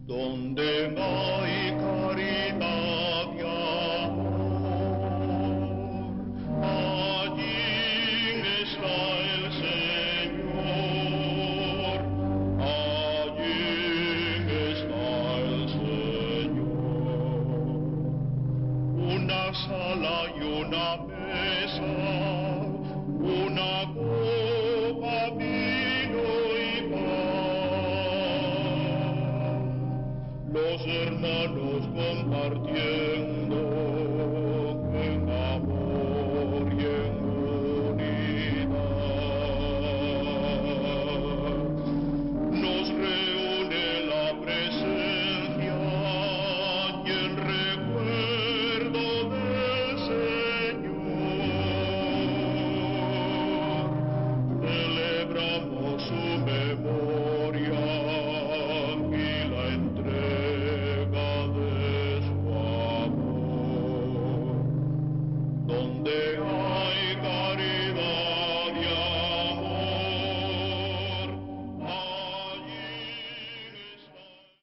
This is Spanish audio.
Donde hay caridad y amor, allí está el Señor, allí está el Señor. Una sala y una mesa, una copa, vino y pan, los hermanos compartiendo